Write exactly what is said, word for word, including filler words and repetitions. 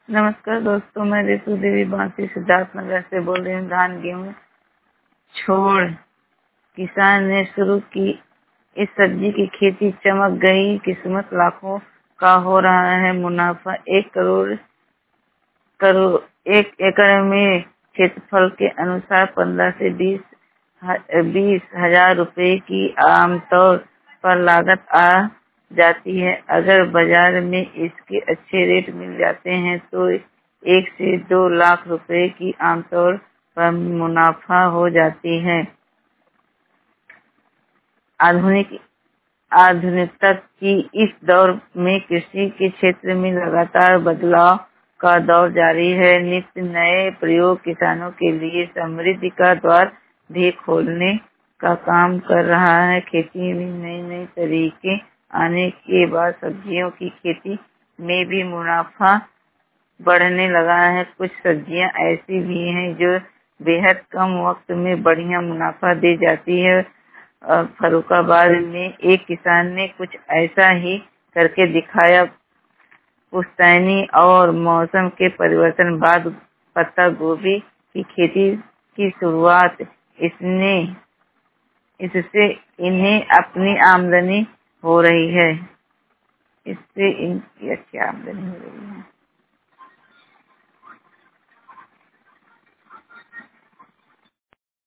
नमस्कार दोस्तों, मैं रितु देवी बांसी सिद्धार्थ नगर से बोल रही हूँ। धान गेहूँ छोड़ किसान ने शुरू की इस सब्जी की खेती, चमक गई किस्मत, लाखों का हो रहा है मुनाफा। एक करोड़ करोड़ एक एकड़ में क्षेत्रफल के अनुसार पंद्रह से बीस बीस हजार रुपए की आमतौर पर लागत आ जाती है। अगर बाजार में इसके अच्छे रेट मिल जाते हैं तो एक से दो लाख रुपए की आमतौर पर मुनाफा हो जाती है। आधुनिक आधुनिकता की इस दौर में कृषि के क्षेत्र में लगातार बदलाव का दौर जारी है। नित्य नए प्रयोग किसानों के लिए समृद्धि का द्वार भी खोलने का काम कर रहा है। खेती में नए नए तरीके आने के बाद सब्जियों की खेती में भी मुनाफा बढ़ने लगा है। कुछ सब्जियां ऐसी भी हैं जो बेहद कम वक्त में बढ़िया मुनाफा दे जाती है। फर्रुखाबाद में एक किसान ने कुछ ऐसा ही करके दिखाया। पुश्तैनी और मौसम के परिवर्तन बाद पत्ता गोभी की खेती की शुरुआत इसने इससे इन्हें अपनी आमदनी हो रही है इससे इनकी अच्छी आमदनी हो रही है।